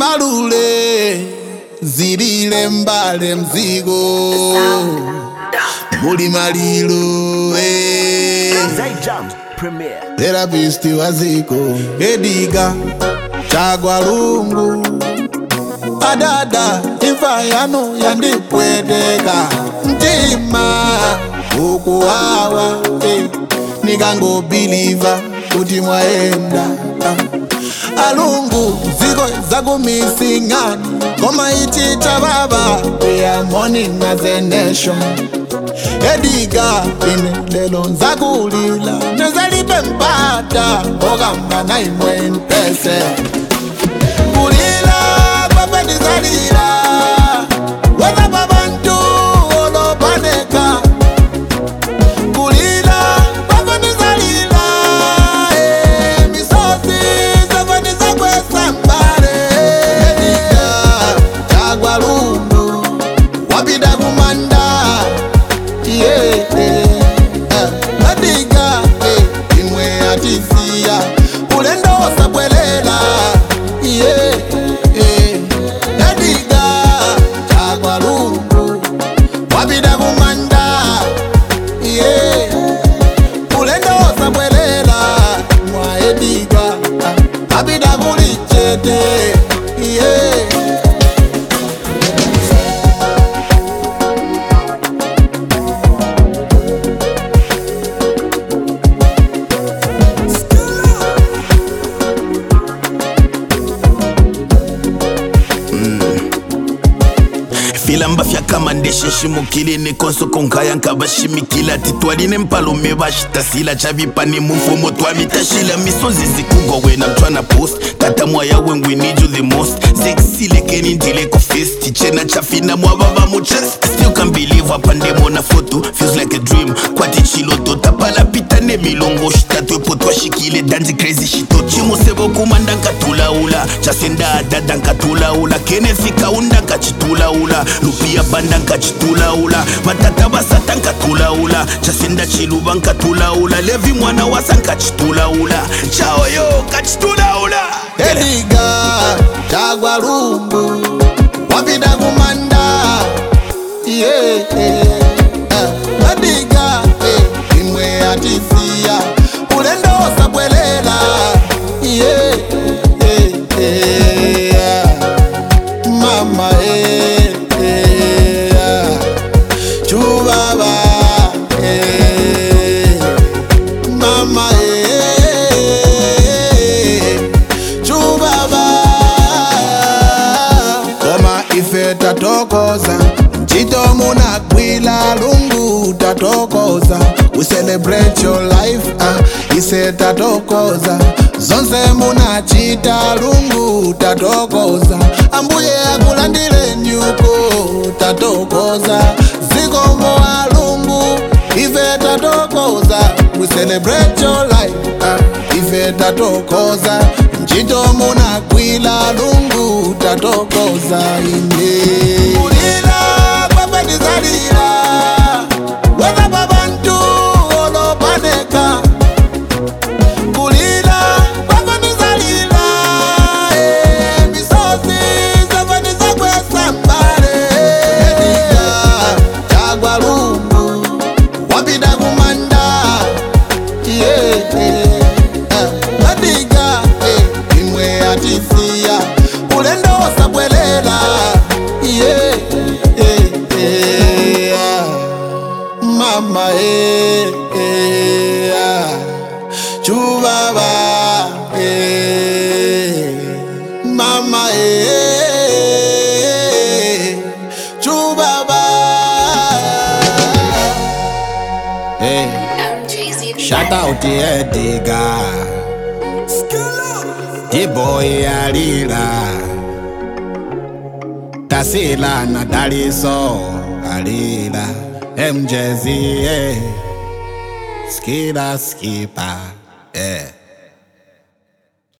Malule zilile mbale mzigo Muli malilo Therapist waziko Ediga Chagwa lungu Adada Ifayano yandipwedeka Mtima Ukuwawa Nigango believer Kuti mwaenda Alungu Zigo zagu misingani Koma itita baba We are mourning as a nation Ediga Lelo zagu lila Nezalipe mpata Ogamba na imwe mpese Kulila Papa nizalila Weza babantu Olo paneka Kulila Papa nizalila Misosi Zafani zakwe sambare Ediga Chagwa lungu Wabida kumanda Ediga Imwe atisia Ulendo sabwelela Ediga Chagwa lungu Wabida kumanda Ulendo sabwelela Mwa Ediga Abida kulichete Filamba fya kamandeshe shimukili ni konso konkaya nkabashimikila titwaline mpalume bashitasila chavipani mufumo twamitashila misonzi zikugo when I'm tryna post kata mwaya when we need you the most sexy lekeni ndile ko fist tichena chafina mwababa mu chest still can't believe apandemo na photo feels like a dream kwati chiloto tapala pita ne milongo shitatu potwa shikile danzi crazy shito chimo sebo kumanda nkatula ula chasenda dada nkatula ula kenefika unda nkachitula ula Lupia banda nkachitula ula Matata basata nkatula ula Chasinda chiluba nkatula ula Levi mwana wasa nkachitula ula Chao yo nkachitula ula Ediga Chagwa lungu Wabida kumanda Ediga Imwe atisia Ulendo sabwelela Mama Chubaba Mama Chubaba Koma ife tatokoza Chito muna kwila lungu tatokoza We celebrate your life Ise tatokoza Zonse muna chita lungu tatokoza Ambuye akulandile nyuko tatokoza Ziko moa lungu Ife tatokoza We celebrate your life Ife tatokoza Chito muna kwila lungu tatokoza Kulila Papa nizalila Weza babantu Olo paneka Kulila Papa nizalila Misosi Zafani zakwe sambare Ediga Chagwa lungu Wabida kumanda Ediga Imwe atisia Ulendo sabwelela Mama Chubaba Mama Chubaba Shout out to Ediga D-boy alila Tasila na Daliso alila MJZ Skida skipa